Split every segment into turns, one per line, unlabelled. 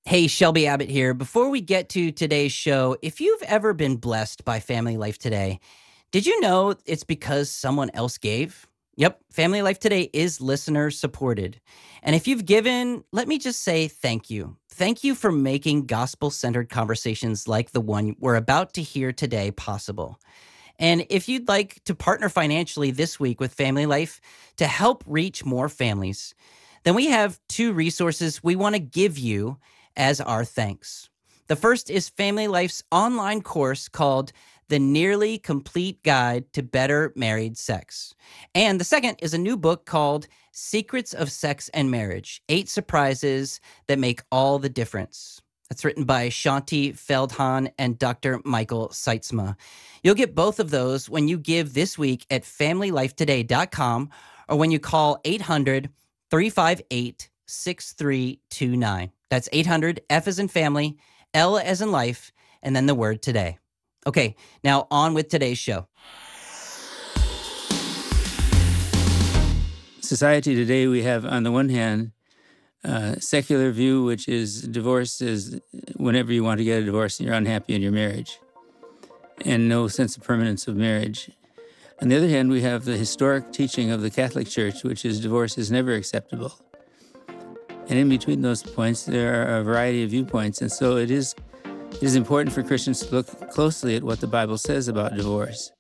Hey, Shelby Abbott here. Before we get to today's show, if you've ever been blessed by Family Life Today, did you know it's because someone else gave? Yep, Family Life Today is listener supported. And if you've given, let me just say thank you. Thank you for making gospel-centered conversations like the one we're about to hear today possible. And if you'd like to partner financially this week with Family Life to help reach more families, then we have two resources we want to give you as our thanks. The first is Family Life's online course called The Nearly Complete Guide to Better Married Sex. And the second is a new book called Secrets of Sex and Marriage, 8 Surprises That Make All the Difference. That's written by Shanti Feldhahn and Dr. Michael Seitzma. You'll get both of those when you give this week at FamilyLifeToday.com or when you call 800-358-6329. That's 800, F as in family, L as in life, and then the word today. Okay, now on with today's show.
Society today, we have on the one hand, secular view, which is divorce is whenever you want to get a divorce and you're unhappy in your marriage, and no sense of permanence of marriage. On the other hand, we have the historic teaching of the Catholic Church, which is divorce is never acceptable. And in between those points, there are a variety of viewpoints. And so it is important for Christians to look closely at what the Bible says about divorce.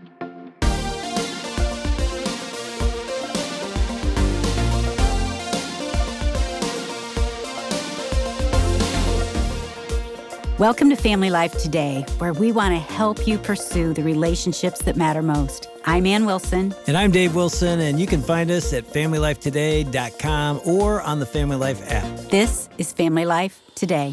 Welcome to Family Life Today, where we want to help you pursue the relationships that matter most. I'm Ann Wilson.
And I'm Dave Wilson, and you can find us at FamilyLifeToday.com or on the Family Life app.
This is Family Life Today.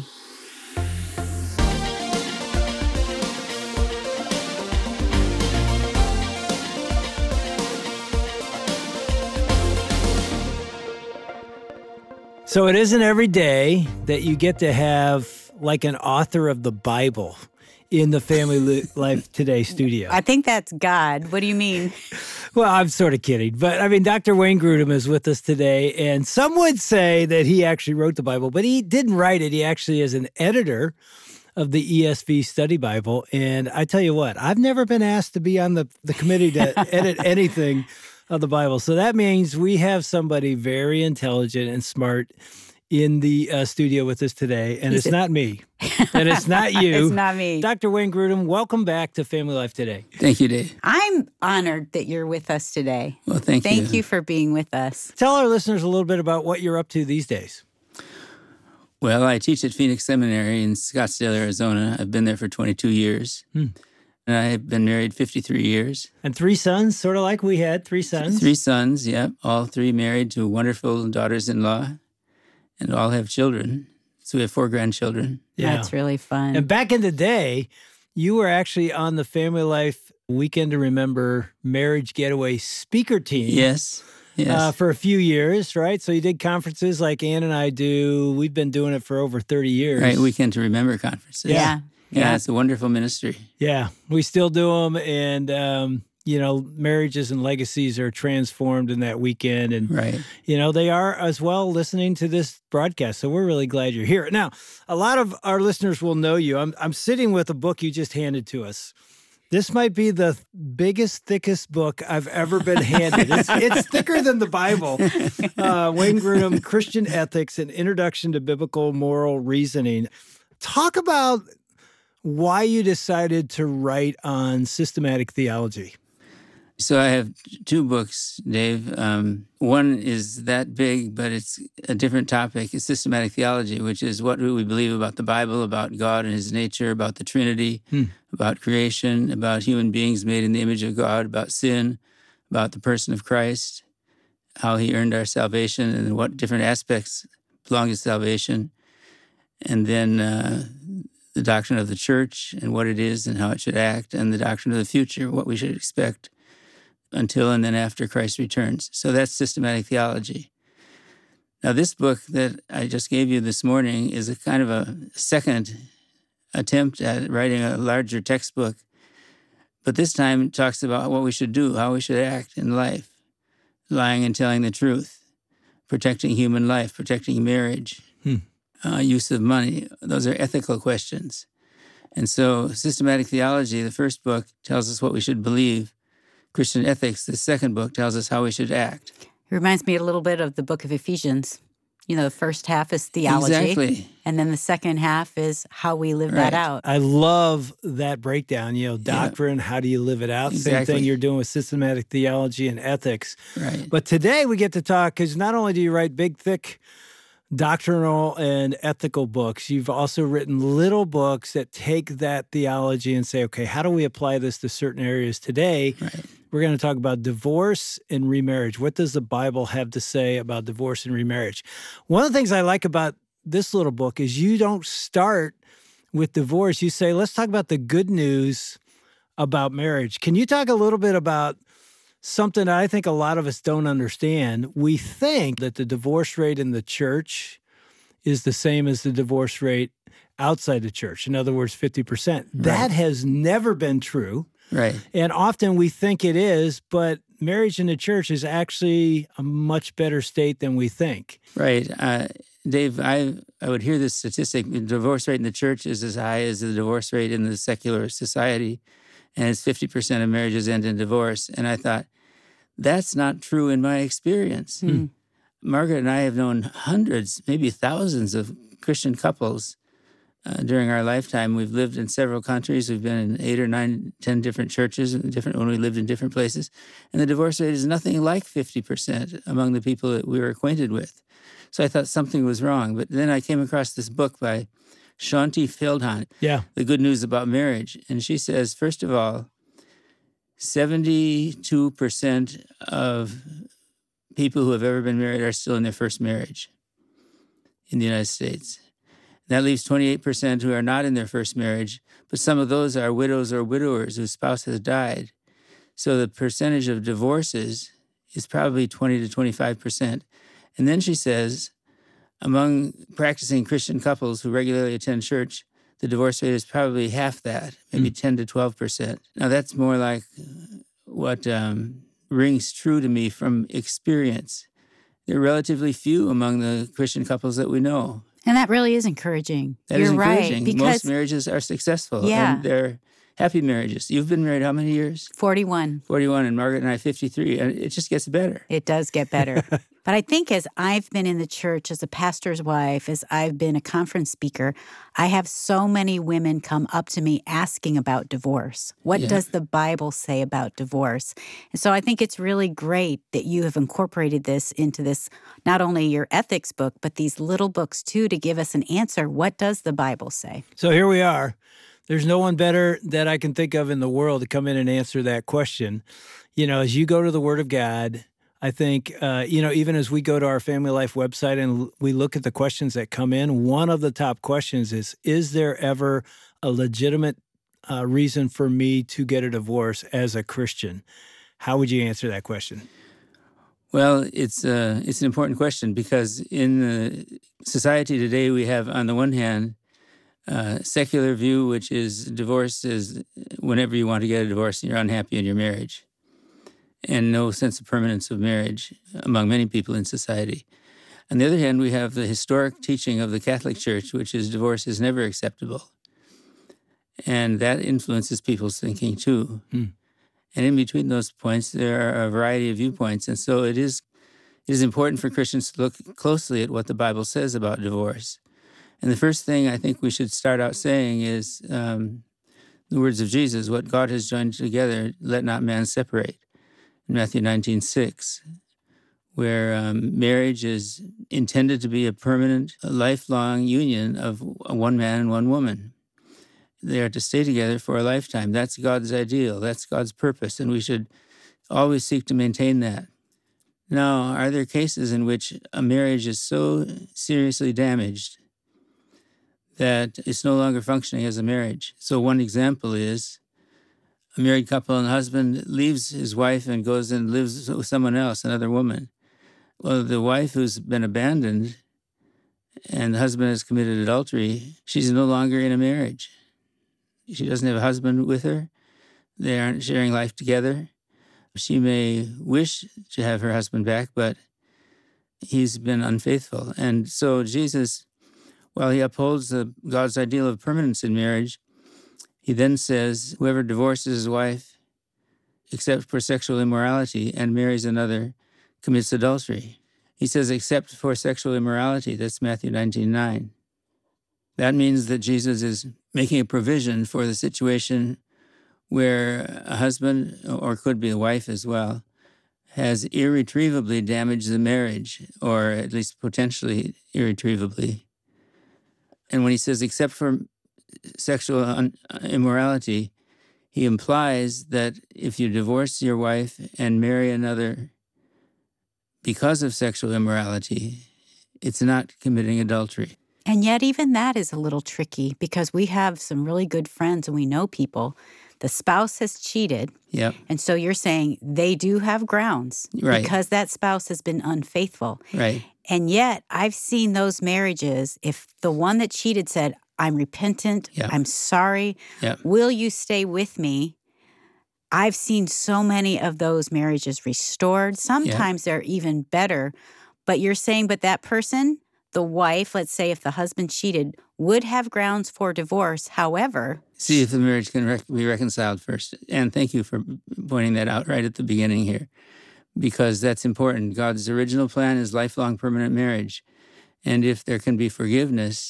So it isn't every day that you get to have like an author of the Bible in the Family Life Today studio.
I think that's God. What do you mean?
Well, I'm sort of kidding. But I mean, Dr. Wayne Grudem is with us today. And some would say that he actually wrote the Bible, but he didn't write it. He actually is an editor of the ESV Study Bible. And I tell you what, I've never been asked to be on the committee to edit anything of the Bible. So that means we have somebody very intelligent and smart in the studio with us today, and it's not me, and it's not you.
It's not me.
Dr. Wayne Grudem, welcome back to Family Life Today.
Thank you, Dave.
I'm honored that you're with us today.
Well, thank you.
Thank you for being with us.
Tell our listeners a little bit about what you're up to these days.
Well, I teach at Phoenix Seminary in Scottsdale, Arizona. I've been there for 22 years. And I've been married 53 years.
And 3 sons, sort of like we had 3 sons.
3 sons, yep. All 3 married to wonderful daughters-in-law. And all have children. So we have 4 grandchildren.
Yeah.
That's really fun.
And back in the day, you were actually on the Family Life Weekend to Remember Marriage Getaway speaker team.
Yes.
For a few years, right? So you did conferences like Ann and I do. We've been doing it for over 30 years.
Right, Weekend to Remember conferences.
Yeah.
It's a wonderful ministry.
Yeah, we still do them. And, marriages and legacies are transformed in that weekend. And,
right.
They are as well listening to this broadcast. So we're really glad you're here. Now, a lot of our listeners will know you. I'm sitting with a book you just handed to us. This might be the biggest, thickest book I've ever been handed. It's thicker than the Bible. Wayne Grudem, Christian Ethics, An Introduction to Biblical Moral Reasoning. Talk about why you decided to write on systematic theology.
So I have 2 books, Dave. One is that big, but it's a different topic. It's systematic theology, which is what do we believe about the Bible, about God and his nature, about the Trinity, about creation, about human beings made in the image of God, about sin, about the person of Christ, how he earned our salvation, and what different aspects belong to salvation. And then the doctrine of the church and what it is and how it should act, and the doctrine of the future, what we should expect until and then after Christ returns. So that's systematic theology. Now, this book that I just gave you this morning is a kind of a second attempt at writing a larger textbook, but this time it talks about what we should do, how we should act in life, lying and telling the truth, protecting human life, protecting marriage, use of money. Those are ethical questions. And so Systematic Theology, the first book, tells us what we should believe. Christian Ethics, the second book, tells us how we should act.
It reminds me a little bit of the book of Ephesians. The first half is theology.
Exactly.
And then the second half is how we live
Right.
that out.
I love that breakdown. Doctrine, how do you live it out? Same
Exactly.
thing you're doing with systematic theology and ethics.
Right.
But today we get to talk, because not only do you write big, thick doctrinal and ethical books, you've also written little books that take that theology and say, okay, how do we apply this to certain areas today?
Right.
We're going to talk about divorce and remarriage. What does the Bible have to say about divorce and remarriage? One of the things I like about this little book is you don't start with divorce. You say, let's talk about the good news about marriage. Can you talk a little bit about something that I think a lot of us don't understand? We think that the divorce rate in the church is the same as the divorce rate outside the church. In other words, 50%. That has never been true.
Right.
And often we think it is, but marriage in the church is actually a much better state than we think.
Right. Dave, I would hear this statistic. The divorce rate in the church is as high as the divorce rate in the secular society, and it's 50% of marriages end in divorce. And I thought, that's not true in my experience. Margaret and I have known hundreds, maybe thousands of Christian couples during our lifetime. We've lived in several countries. We've been in 8 or 9, 10 different churches when we lived in different places. And the divorce rate is nothing like 50% among the people that we were acquainted with. So I thought something was wrong. But then I came across this book by Shaunti Feldhahn, The Good News About Marriage. And she says, first of all, 72% of people who have ever been married are still in their first marriage in the United States. That leaves 28% who are not in their first marriage, but some of those are widows or widowers whose spouse has died. So the percentage of divorces is probably 20 to 25%. And then she says, among practicing Christian couples who regularly attend church, the divorce rate is probably half that, maybe 10 to 12%. Now that's more like what rings true to me from experience. There are relatively few among the Christian couples that we know.
And that really is encouraging.
That
You're
is encouraging.
right. Because
most marriages are successful.
Yeah.
And they're happy marriages. You've been married how many years?
41.
41, and Margaret and I 53. And it just gets better.
It does get better. But I think as I've been in the church, as a pastor's wife, as I've been a conference speaker, I have so many women come up to me asking about divorce. What does the Bible say about divorce? And so I think it's really great that you have incorporated this into this, not only your ethics book, but these little books too, to give us an answer. What does the Bible say?
So here we are. There's no one better that I can think of in the world to come in and answer that question. As you go to the Word of God, I think, even as we go to our Family Life website and we look at the questions that come in, one of the top questions is there ever a legitimate reason for me to get a divorce as a Christian? How would you answer that question?
Well, it's an important question because in the society today, we have, on the one hand, secular view, which is divorce is whenever you want to get a divorce and you're unhappy in your marriage, and no sense of permanence of marriage among many people in society. On the other hand, we have the historic teaching of the Catholic Church, which is divorce is never acceptable. And that influences people's thinking too. And in between those points, there are a variety of viewpoints. And so it is important for Christians to look closely at what the Bible says about divorce. And the first thing I think we should start out saying is the words of Jesus, what God has joined together, let not man separate. In Matthew 19:6, where marriage is intended to be a permanent, lifelong union of one man and one woman. They are to stay together for a lifetime. That's God's ideal. That's God's purpose, and we should always seek to maintain that. Now, are there cases in which a marriage is so seriously damaged that it's no longer functioning as a marriage? So one example is a married couple and the husband leaves his wife and goes and lives with someone else, another woman. Well, the wife who's been abandoned and the husband has committed adultery, she's no longer in a marriage. She doesn't have a husband with her. They aren't sharing life together. She may wish to have her husband back, but he's been unfaithful. And so Jesus while he upholds God's ideal of permanence in marriage, he then says, whoever divorces his wife except for sexual immorality and marries another commits adultery. He says, except for sexual immorality. That's Matthew 19:9. That means that Jesus is making a provision for the situation where a husband, or could be a wife as well, has irretrievably damaged the marriage, or at least potentially irretrievably. And when he says, except for sexual immorality, he implies that if you divorce your wife and marry another because of sexual immorality, it's not committing adultery.
And yet even that is a little tricky because we have some really good friends and we know people. The spouse has cheated.
Yep.
And so you're saying they do have grounds
Right.
because that spouse has been unfaithful.
Right.
And yet I've seen those marriages, if the one that cheated said, I'm repentant,
Yep.
I'm sorry,
Yep.
will you stay with me? I've seen so many of those marriages restored. Sometimes they're even better. But you're saying, but that person, the wife, let's say if the husband cheated, would have grounds for divorce. However,
See if the marriage can be reconciled first. And thank you for pointing that out right at the beginning here, because that's important. God's original plan is lifelong permanent marriage. And if there can be forgiveness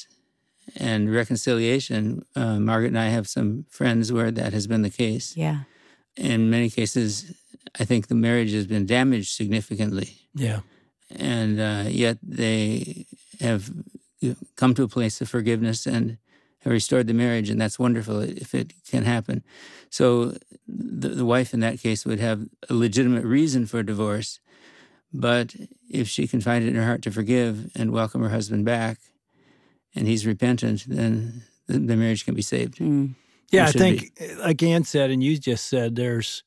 and reconciliation, Margaret and I have some friends where that has been the case.
yeah.
In many cases, I think the marriage has been damaged significantly.
Yeah.
And yet they have come to a place of forgiveness and have restored the marriage, and that's wonderful if it can happen. So the wife in that case would have a legitimate reason for divorce, but if she can find it in her heart to forgive and welcome her husband back, and he's repentant, then the marriage can be saved.
Mm.
Yeah,
Or
I
should
think, like Ann said, and you just said, there's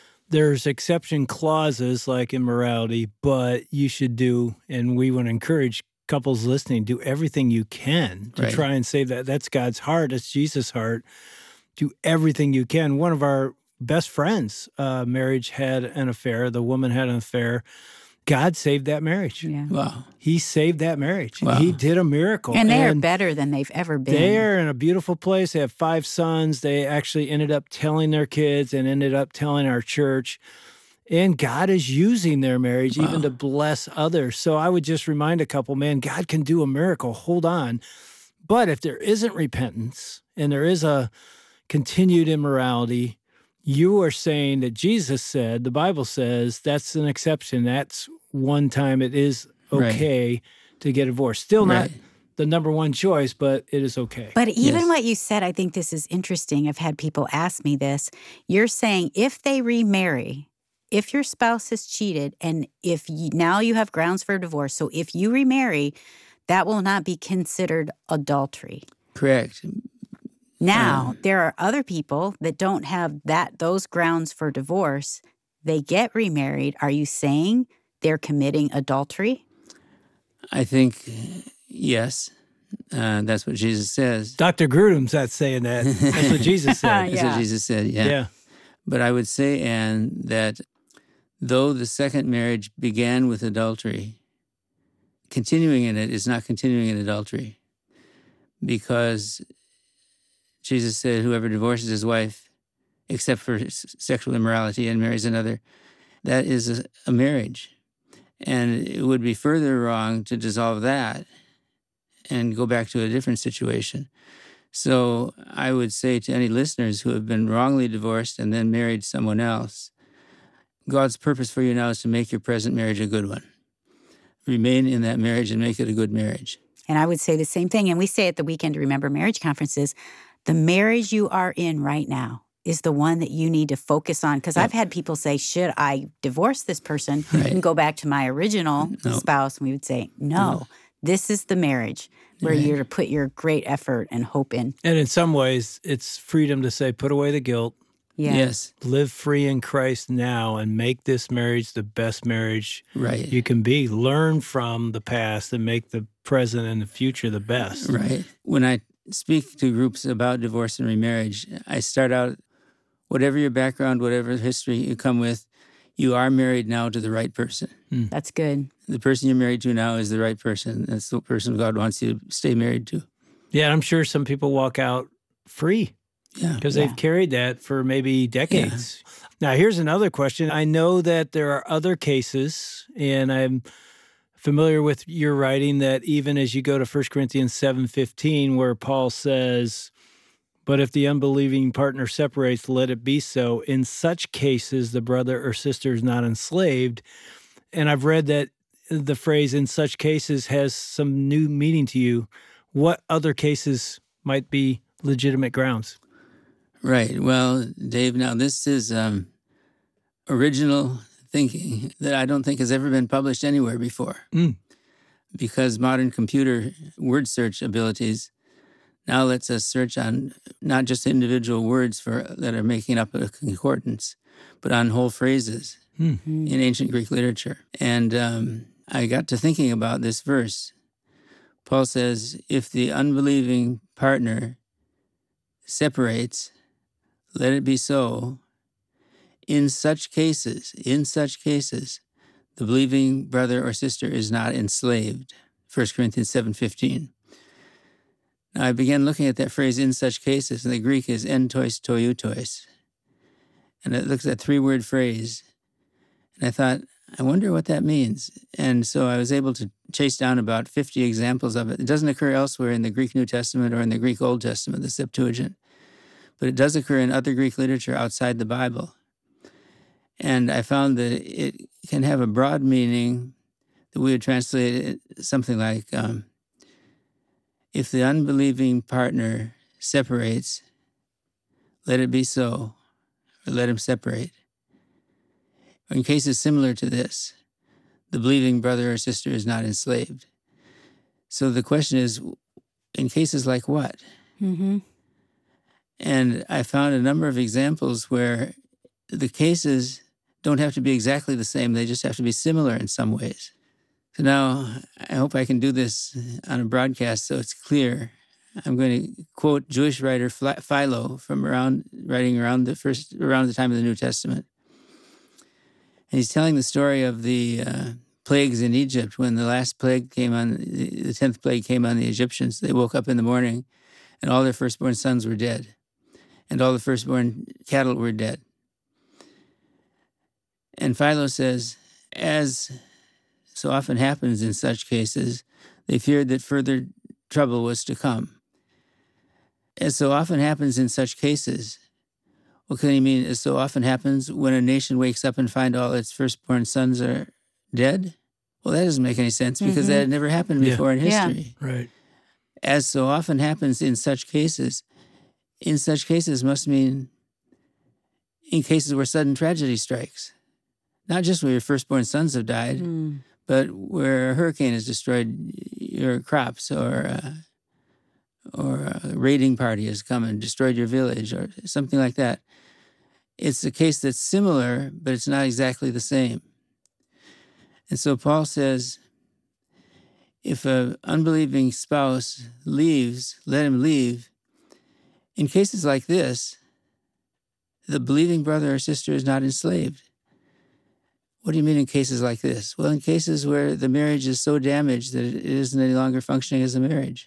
exception clauses like immorality, but you should do, and we want to encourage couples listening, do everything you can to
Right.
try and save that. That's God's heart. It's Jesus' heart. Do everything you can. One of our best friends' marriage had an affair. The woman had an affair. God saved that marriage.
Yeah.
Wow.
He saved that marriage.
Wow.
He did a miracle.
And they are better than they've ever been.
They are in a beautiful place. They have 5 sons. They actually ended up telling their kids and ended up telling our church. And God is using their marriage even to bless others. So I would just remind a couple, man, God can do a miracle. Hold on. But if there isn't repentance and there is a continued immorality, you are saying that Jesus said, the Bible says, that's an exception. That's one time it is okay to get a divorce. Still not the number one choice, but it is okay.
But even
Yes.
what you said, I think this is interesting. I've had people ask me this. You're saying if they remarry, if your spouse has cheated, and if now you have grounds for divorce, so if you remarry, that will not be considered adultery.
Correct.
Now, there are other people that don't have those grounds for divorce. They get remarried. Are you saying they're committing adultery?
I think, yes. That's what Jesus says.
Dr. Grudem's not saying that. That's what Jesus said.
That's what Jesus said,
Yeah.
But I would say, Anne, that though the second marriage began with adultery, continuing in it is not continuing in adultery, because Jesus said, whoever divorces his wife, except for sexual immorality, and marries another, that is a marriage. And it would be further wrong to dissolve that and go back to a different situation. So I would say to any listeners who have been wrongly divorced and then married someone else, God's purpose for you now is to make your present marriage a good one. Remain in that marriage and make it a good marriage.
And I would say the same thing. And we say at the Weekend to Remember marriage conferences, the marriage you are in right now is the one that you need to focus on. Because I've had people say, should I divorce this person and go back to my original spouse? And we would say, no, this is the marriage where you're to put your great effort and hope in.
And in some ways, it's freedom to say, put away the guilt,
Yeah.
Yes,
live free in Christ now, and make this marriage the best marriage
right.
you can be. Learn from the past and make the present and the future the best.
Right. When I speak to groups about divorce and remarriage, I start out, whatever your background, whatever history you come with, you are married now to the right person.
That's good.
The person you're married to now is the right person. That's the person God wants you to stay married to.
Yeah, I'm sure some people walk out free
Yeah.
because
Yeah.
they've carried that for maybe decades. Now, here's another question. I know that there are other cases, and I'm familiar with your writing that even as you go to 1 Corinthians 7:15, where Paul says, "But if the unbelieving partner separates, let it be so. In such cases, the brother or sister is not enslaved." And I've read that the phrase "in such cases" has some new meaning to you. What other cases might be legitimate grounds?
Right. Well, Dave, now this is original thinking that I don't think has ever been published anywhere before.
Mm.
Because modern computer word search abilities now lets us search on not just individual words that are making up a concordance, but on whole phrases in ancient Greek literature. And I got to thinking about this verse. Paul says, if the unbelieving partner separates, let it be so. In such cases, the believing brother or sister is not enslaved. 1 Corinthians 7:15. Now I began looking at that phrase, in such cases, and the Greek is entois toiutois. And it looks at a 3-word phrase. And I thought, I wonder what that means. And so I was able to chase down about 50 examples of it. It doesn't occur elsewhere in the Greek New Testament or in the Greek Old Testament, the Septuagint. But it does occur in other Greek literature outside the Bible. And I found that it can have a broad meaning that we would translate it something like, if the unbelieving partner separates, let it be so, or let him separate. Or in cases similar to this, the believing brother or sister is not enslaved. So the question is, in cases like what?
Mm-hmm.
And I found a number of examples where the cases don't have to be exactly the same. They just have to be similar in some ways. So now I hope I can do this on a broadcast so it's clear. I'm going to quote Jewish writer Philo from writing around the time of the New Testament. And he's telling the story of the plagues in Egypt. When the last plague came on, the 10th plague came on the Egyptians, they woke up in the morning and all their firstborn sons were dead. And all the firstborn cattle were dead. And Philo says, as so often happens in such cases, they feared that further trouble was to come. As so often happens in such cases, what can he mean? As so often happens when a nation wakes up and finds all its firstborn sons are dead? Well, that doesn't make any sense because that had never happened before in history.
Right.
As so often happens in such cases must mean in cases where sudden tragedy strikes. Not just where your firstborn sons have died, but where a hurricane has destroyed your crops or a raiding party has come and destroyed your village or something like that. It's a case that's similar, but it's not exactly the same. And so Paul says, if an unbelieving spouse leaves, let him leave. In cases like this, the believing brother or sister is not enslaved. What do you mean in cases like this? Well, in cases where the marriage is so damaged that it isn't any longer functioning as a marriage.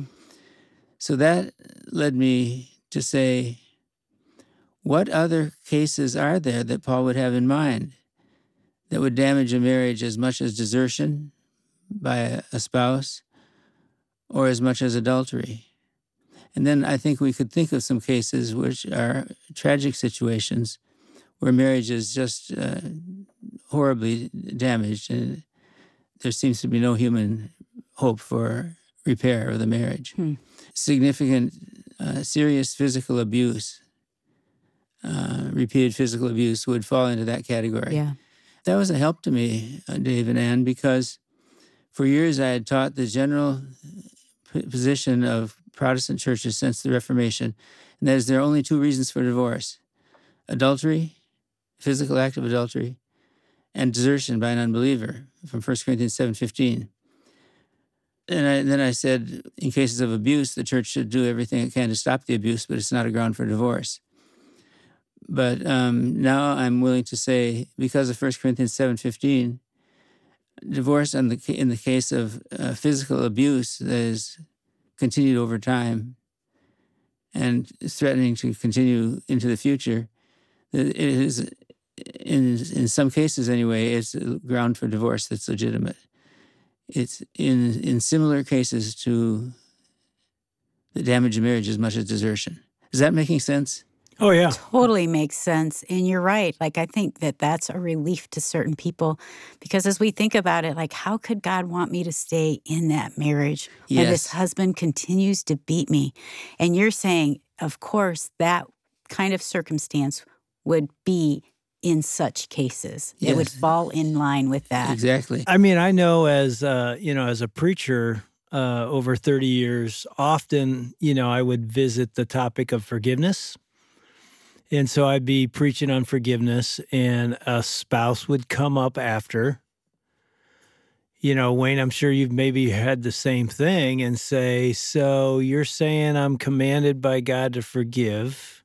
So that led me to say, what other cases are there that Paul would have in mind that would damage a marriage as much as desertion by a spouse or as much as adultery? And then I think we could think of some cases which are tragic situations where marriage is just horribly damaged and there seems to be no human hope for repair of the marriage. Significant, serious physical abuse, repeated physical abuse would fall into that category.
Yeah.
That was a help to me, Dave and Ann, because for years I had taught the general position of Protestant churches since the Reformation, and that is there are only 2 reasons for divorce: adultery, physical act of adultery, and desertion by an unbeliever, from 1 Corinthians 7:15. And then I said, in cases of abuse, the church should do everything it can to stop the abuse, but it's not a ground for divorce. But now I'm willing to say, because of 1 Corinthians 7:15, divorce in the case of physical abuse that is continued over time and threatening to continue into the future, it is, in some cases anyway, it's a ground for divorce that's legitimate. It's in similar cases to the damage of marriage as much as desertion. Is that making sense?
Oh, yeah.
Totally makes sense. And you're right. Like, I think that that's a relief to certain people because as we think about it, like, how could God want me to stay in that marriage when this husband continues to beat me? And you're saying, of course, that kind of circumstance would be in such cases. It would fall in line with that.
Exactly.
I mean, I know as a preacher over 30 years, often, I would visit the topic of forgiveness. And so I'd be preaching on forgiveness, and a spouse would come up after. Wayne, I'm sure you've maybe had the same thing and say, so you're saying I'm commanded by God to forgive.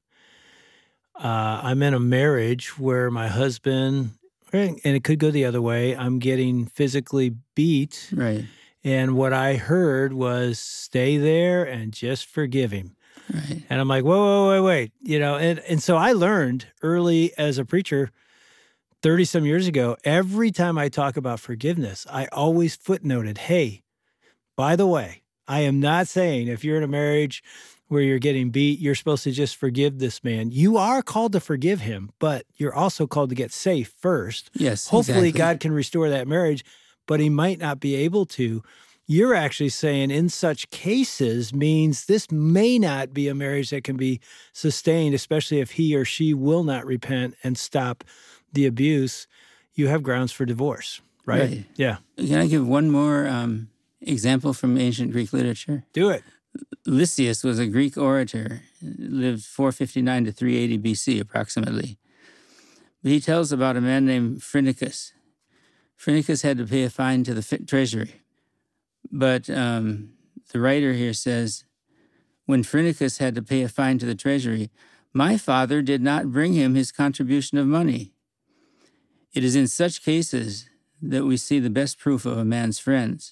I'm in a marriage where my husband, and it could go the other way, I'm getting physically beat.
Right.
And what I heard was stay there and just forgive him.
Right.
And I'm like, whoa, wait. And so I learned early as a preacher 30-some years ago, every time I talk about forgiveness, I always footnoted, hey, by the way, I am not saying if you're in a marriage where you're getting beat, you're supposed to just forgive this man. You are called to forgive him, but you're also called to get safe first.
Yes,
hopefully
exactly.
God can restore that marriage, but he might not be able to. You're actually saying in such cases means this may not be a marriage that can be sustained, especially if he or she will not repent and stop the abuse. You have grounds for divorce, right? Yeah.
Can I give one more example from ancient Greek literature?
Do it.
Lysias was a Greek orator, lived 459 to 380 BC approximately. But he tells about a man named Phrynichus. Phrynichus had to pay a fine to the treasury. But the writer here says, when Phrynichus had to pay a fine to the treasury, my father did not bring him his contribution of money. It is in such cases that we see the best proof of a man's friends.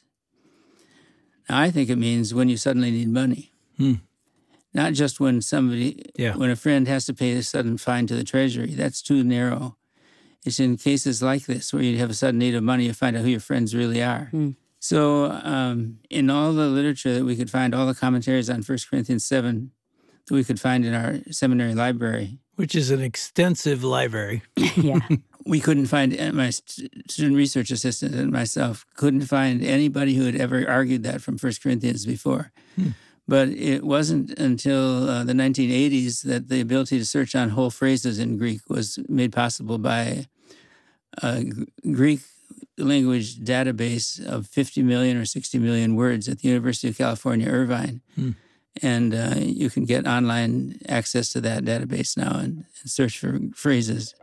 Now, I think it means when you suddenly need money. Not just when when a friend has to pay a sudden fine to the treasury. That's too narrow. It's in cases like this where you have a sudden need of money, you find out who your friends really are. So in all the literature that we could find, all the commentaries on 1 Corinthians 7 that we could find in our seminary library.
Which is an extensive library.
Yeah.
We couldn't find, my student research assistant and myself couldn't find anybody who had ever argued that from 1 Corinthians before. But it wasn't until the 1980s that the ability to search on whole phrases in Greek was made possible by a Greek language database of 50 million or 60 million words at the University of California, Irvine. And you can get online access to that database now and search for phrases.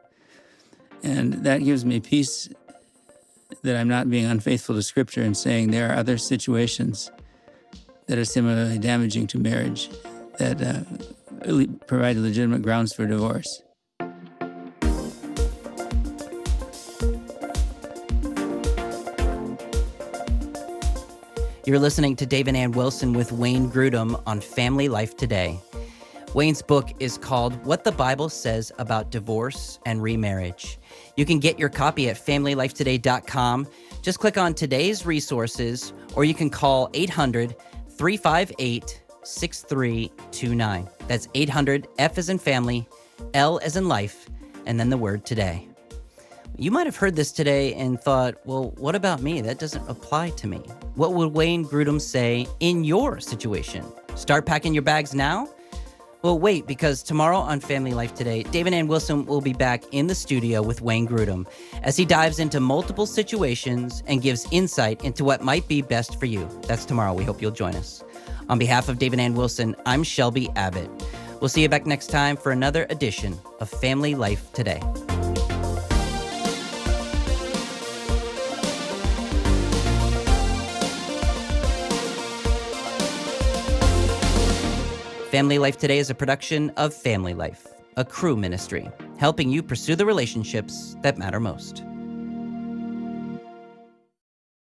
And that gives me peace that I'm not being unfaithful to Scripture and saying there are other situations that are similarly damaging to marriage that provide legitimate grounds for divorce.
You're listening to Dave and Ann Wilson with Wayne Grudem on Family Life Today. Wayne's book is called What the Bible Says About Divorce and Remarriage. You can get your copy at familylifetoday.com. Just click on today's resources, or you can call 800-358-6329. That's 800, F as in family, L as in life, and then the word today. You might have heard this today and thought, well, what about me? That doesn't apply to me. What would Wayne Grudem say in your situation? Start packing your bags now? Well, wait, because tomorrow on Family Life Today, Dave and Ann Wilson will be back in the studio with Wayne Grudem as he dives into multiple situations and gives insight into what might be best for you. That's tomorrow. We hope you'll join us. On behalf of Dave and Ann Wilson, I'm Shelby Abbott. We'll see you back next time for another edition of Family Life Today. Family Life Today is a production of Family Life, a Cru ministry, helping you pursue the relationships that matter most.